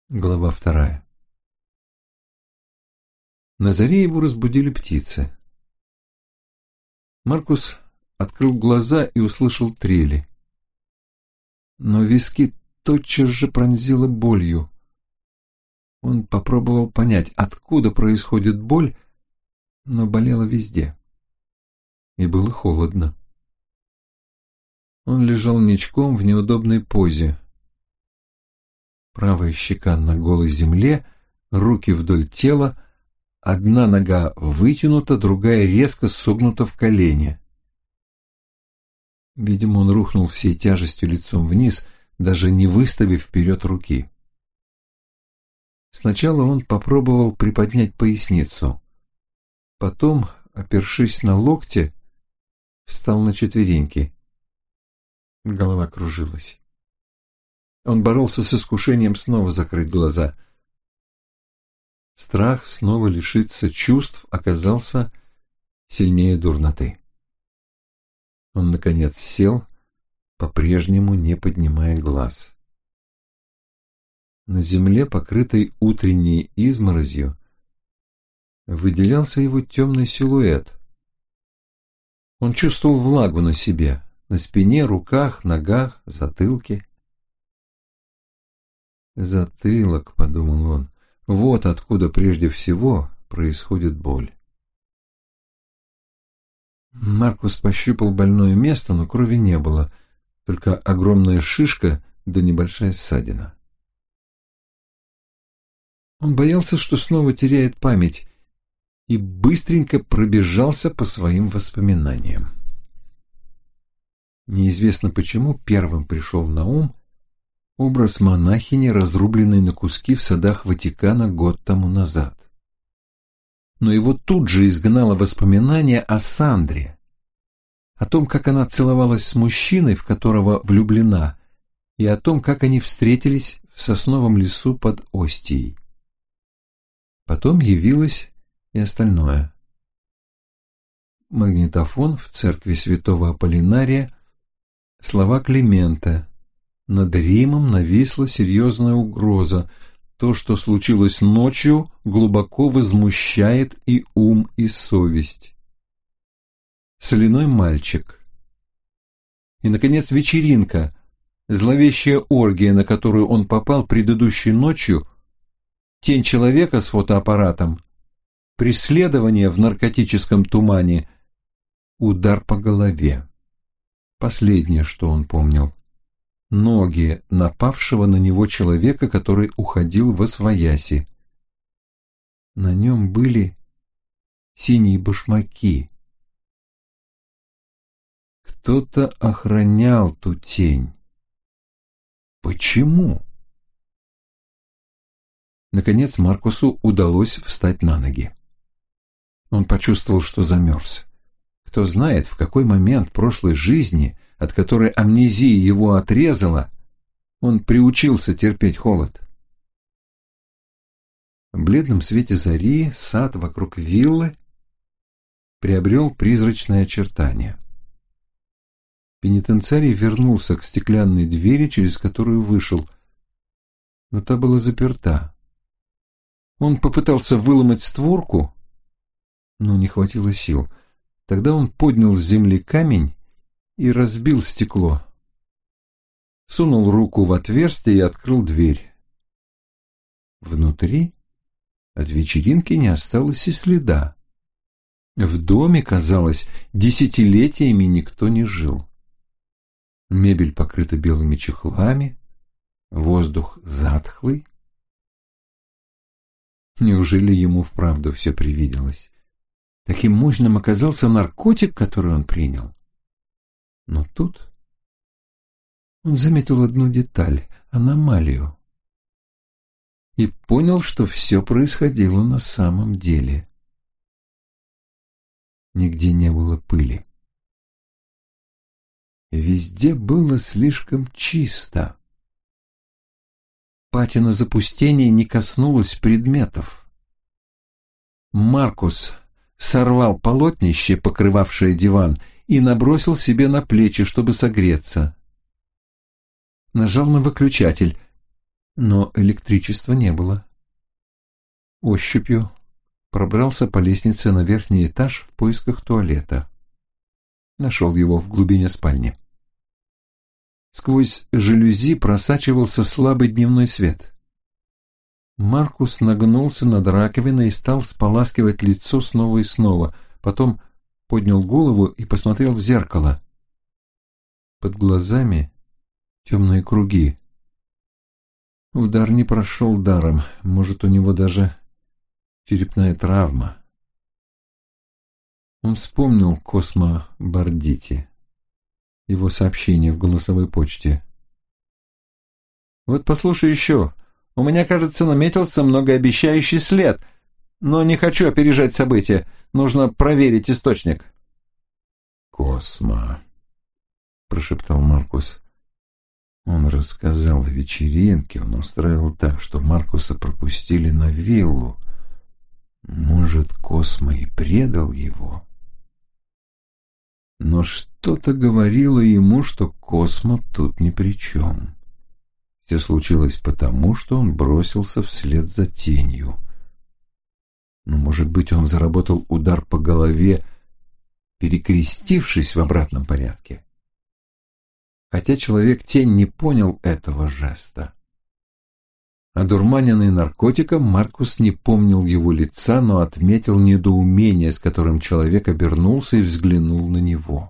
Глава 2. На заре его разбудили птицы. Маркус открыл глаза и услышал трели. Но виски тотчас же пронзило болью. Он попробовал понять, откуда происходит боль, но болела везде. И было холодно. Он лежал ничком в неудобной позе. Правая щека на голой земле, руки вдоль тела, одна нога вытянута, другая резко согнута в колене. Видимо, он рухнул всей тяжестью лицом вниз, даже не выставив вперед руки. Сначала он попробовал приподнять поясницу. Потом, опершись на локте, встал на четвереньки. Голова кружилась. Он боролся с искушением снова закрыть глаза. Страх снова лишиться чувств оказался сильнее дурноты. Он, наконец, сел, по-прежнему не поднимая глаз. На земле, покрытой утренней изморозью, выделялся его темный силуэт. Он чувствовал влагу на себе, на спине, руках, ногах, затылке. «Затылок», — подумал он, — «вот откуда прежде всего происходит боль». Маркус пощупал больное место, но крови не было, только огромная шишка да небольшая ссадина. Он боялся, что снова теряет память, и быстренько пробежался по своим воспоминаниям. Неизвестно почему первым пришел на ум образ монахини, разрубленной на куски в садах Ватикана год тому назад. Но его тут же изгнало воспоминание о Сандре, о том, как она целовалась с мужчиной, в которого влюблена, и о том, как они встретились в сосновом лесу под Остией. Потом явилось и остальное. Магнитофон в церкви святого Аполлинария, слова Климента. Над Римом нависла серьезная угроза. То, что случилось ночью, глубоко возмущает и ум, и совесть. Соляной мальчик. И, наконец, вечеринка, зловещая оргия, на которую он попал предыдущей ночью, тень человека с фотоаппаратом, преследование в наркотическом тумане, удар по голове. Последнее, что он помнил. Ноги напавшего на него человека, который уходил восвояси. На нем были синие башмаки. Кто-то охранял ту тень. Почему? Наконец Маркусу удалось встать на ноги. Он почувствовал, что замерз. Кто знает, в какой момент прошлой жизни, от которой амнезия его отрезала, он приучился терпеть холод. В бледном свете зари сад вокруг виллы приобрел призрачное очертание. Пенитенциарий вернулся к стеклянной двери, через которую вышел, но та была заперта. Он попытался выломать створку, но не хватило сил. Тогда он поднял с земли камень и разбил стекло. Сунул руку в отверстие и открыл дверь. Внутри от вечеринки не осталось и следа. В доме, казалось, десятилетиями никто не жил. Мебель покрыта белыми чехлами, воздух затхлый. Неужели ему вправду все привиделось? Таким мощным оказался наркотик, который он принял. Но тут он заметил одну деталь, аномалию, и понял, что все происходило на самом деле. Нигде не было пыли. Везде было слишком чисто. Патина запустения не коснулась предметов. Маркус сорвал полотнище, покрывавшее диван, и набросил себе на плечи, чтобы согреться. Нажал на выключатель. Но электричества не было. Ощупью пробрался по лестнице на верхний этаж в поисках туалета. Нашел его в глубине спальни. Сквозь жалюзи просачивался слабый дневной свет. Маркус нагнулся над раковиной и стал споласкивать лицо снова и снова. Потом поднял голову и посмотрел в зеркало. Под глазами темные круги. Удар не прошел даром. Может, у него даже черепная травма. Он вспомнил Космо Бардити, его сообщение в голосовой почте. «Вот послушай еще. У меня, кажется, наметился многообещающий след, но не хочу опережать события. Нужно проверить источник». «Космо», — прошептал Маркус. Он рассказал о вечеринке, он устроил так, что Маркуса пропустили на виллу. Может, Космо и предал его? Но что-то говорило ему, что Космо тут ни при чем. Все случилось потому, что он бросился вслед за тенью. Но, может быть, он заработал удар по голове, перекрестившись в обратном порядке. Хотя Человек-тень не понял этого жеста. Одурманенный наркотиком, Маркус не помнил его лица, но отметил недоумение, с которым человек обернулся и взглянул на него.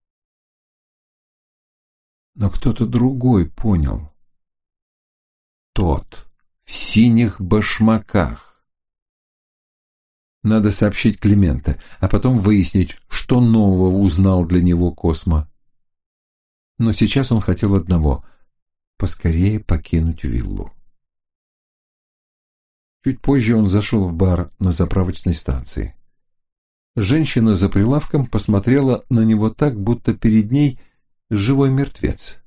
Но кто-то другой понял. Тот в синих башмаках. Надо сообщить Клименте, а потом выяснить, что нового узнал для него Космо. Но сейчас он хотел одного — поскорее покинуть виллу. Чуть позже он зашел в бар на заправочной станции. Женщина за прилавком посмотрела на него так, будто перед ней живой мертвец.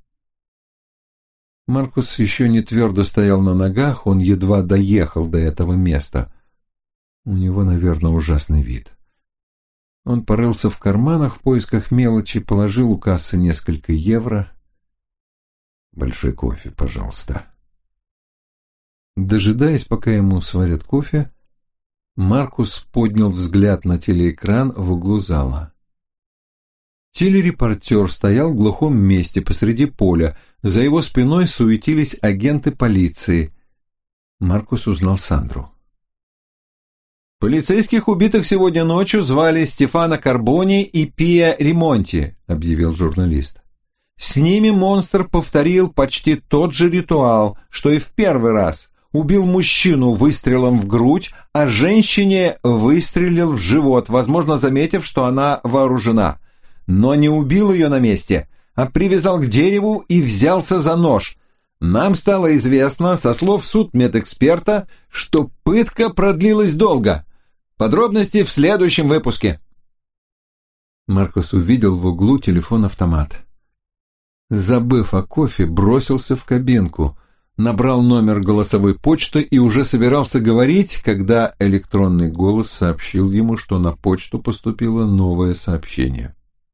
Маркус еще не твердо стоял на ногах, он едва доехал до этого места. У него, наверное, ужасный вид. Он порылся в карманах в поисках мелочи, положил у кассы несколько евро. «Большой кофе, пожалуйста». Дожидаясь, пока ему сварят кофе, Маркус поднял взгляд на телеэкран в углу зала. Телерепортер стоял в глухом месте посреди поля. За его спиной суетились агенты полиции. Маркус узнал Сандру. «Полицейских убитых сегодня ночью звали Стефано Карбони и Пиа Ремонти», — объявил журналист. «С ними монстр повторил почти тот же ритуал, что и в первый раз. Убил мужчину выстрелом в грудь, а женщине выстрелил в живот, возможно, заметив, что она вооружена. Но не убил ее на месте, а привязал к дереву и взялся за нож. Нам стало известно, со слов судмедэксперта, что пытка продлилась долго. Подробности в следующем выпуске». Маркус увидел в углу телефон-автомат. Забыв о кофе, бросился в кабинку, набрал номер голосовой почты и уже собирался говорить, когда электронный голос сообщил ему, что на почту поступило новое сообщение.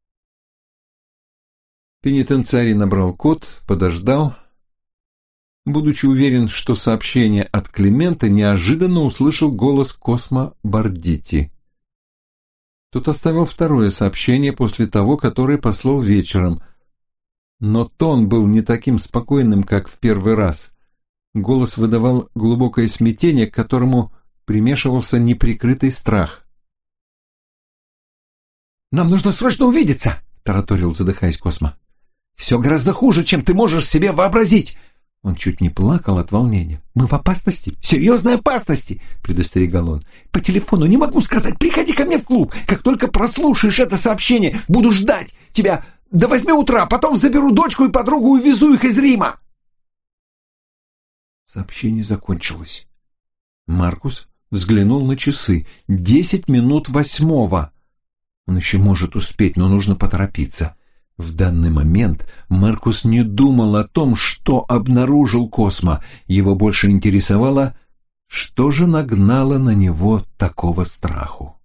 Пенитенциарий набрал код, подождал. Будучи уверен, что сообщение от Климента, неожиданно услышал голос Космо Бардити. Тот оставил второе сообщение после того, которое послал вечером. Но тон был не таким спокойным, как в первый раз. Голос выдавал глубокое смятение, к которому примешивался неприкрытый страх. «Нам нужно срочно увидеться!» — тараторил, задыхаясь, Космо. «Все гораздо хуже, чем ты можешь себе вообразить!» Он чуть не плакал от волнения. «Мы в опасности, серьезной опасности!» — предостерегал он. «По телефону не могу сказать, приходи ко мне в клуб. Как только прослушаешь это сообщение, буду ждать тебя до 8 утра, потом заберу дочку и подругу и увезу их из Рима!» Сообщение закончилось. Маркус взглянул на часы. 10 минут 8. Он еще может успеть, но нужно поторопиться. В данный момент Маркус не думал о том, что обнаружил Космо. Его больше интересовало, что же нагнало на него такого страху.